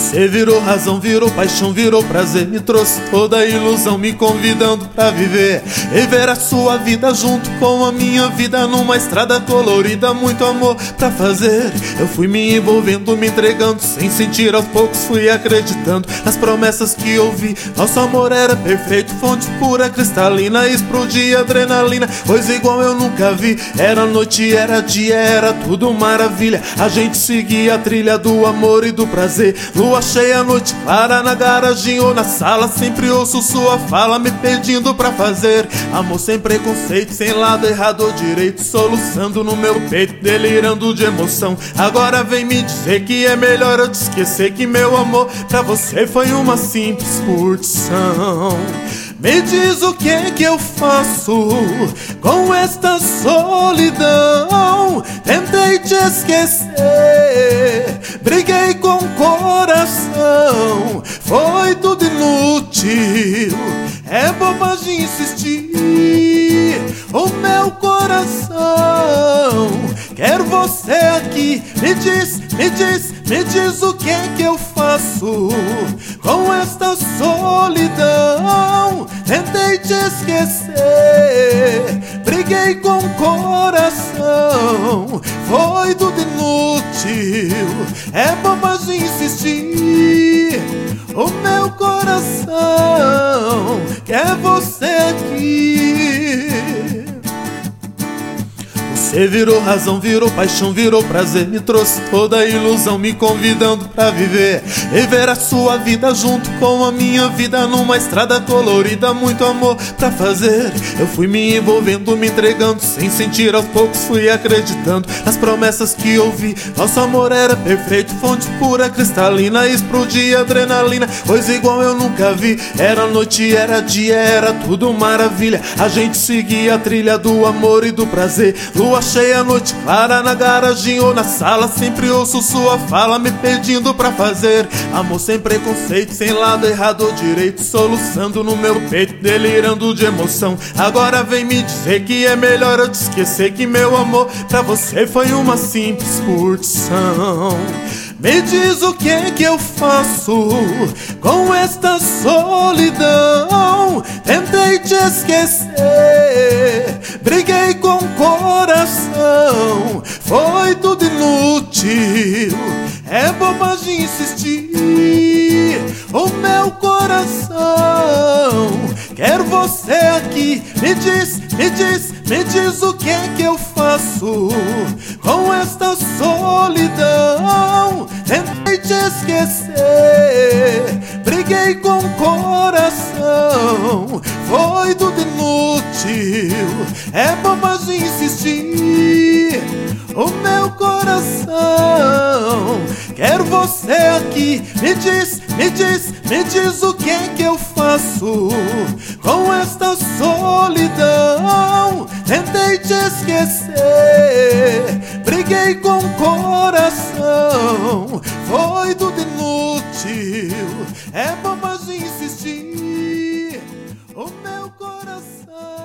Você virou razão, virou paixão, virou prazer, me trouxe toda a ilusão, me convidando pra viver e ver a sua vida junto com a minha vida numa estrada colorida, muito amor pra fazer. Eu fui me envolvendo, me entregando, sem sentir, aos poucos fui acreditando nas promessas que ouvi. Nosso amor era perfeito, fonte pura, cristalina, explodia adrenalina, coisa igual eu nunca vi. Era noite, era dia, era tudo maravilha. A gente seguia a trilha do amor e do prazer. Lua cheia, noite clara, na garagem ou na sala, sempre ouço sua fala me pedindo pra fazer amor sem preconceito, sem lado errado ou direito, soluçando no meu peito, delirando de emoção. Agora vem me dizer que é melhor eu te esquecer, que meu amor pra você foi uma simples curtição. Me diz o que é que eu faço com esta solidão. Tentei te esquecer, briguei com o coração, foi tudo inútil, é bobagem insistir. O meu coração quer você aqui. Me diz, me diz, me diz o que é que eu faço com esta solidão. Tentei te esquecer, briguei com o coração, foi tudo inútil, é bobagem insistir. O meu coração quer você aqui. Você virou razão, virou paixão, virou prazer, me trouxe toda a ilusão, me convidando pra viver e ver a sua vida junto com a minha vida numa estrada colorida, muito amor pra fazer. Eu fui me envolvendo, me entregando, sem sentir, aos poucos fui acreditando nas promessas que ouvi. Nosso amor era perfeito, fonte pura, cristalina, explodia adrenalina, coisa igual eu nunca vi. Era noite, era dia, era tudo maravilha. A gente seguia a trilha do amor e do prazer. Lua cheia, noite clara, na garagem ou na sala, sempre ouço sua fala me pedindo pra fazer amor sem preconceito, sem lado errado ou direito, soluçando no meu peito, delirando de emoção. Agora vem me dizer que é melhor eu te esquecer, que meu amor pra você foi uma simples curtição. Me diz o que é que eu faço com esta solidão. Tentei te esquecer, briguei com o coração, foi tudo inútil, é bobagem insistir. O meu coração quer você aqui. Me diz, me diz, me diz o que é que eu faço com esta solidão. Tentei te esquecer, briguei com o coração, foi tudo inútil, é bobagem insistir. O meu coração quer você aqui. Me diz, me diz, me diz o que é que eu faço com esta solidão. Tentei te esquecer, briguei com o coração, foi tudo inútil, é bobagem insistir. O meu coração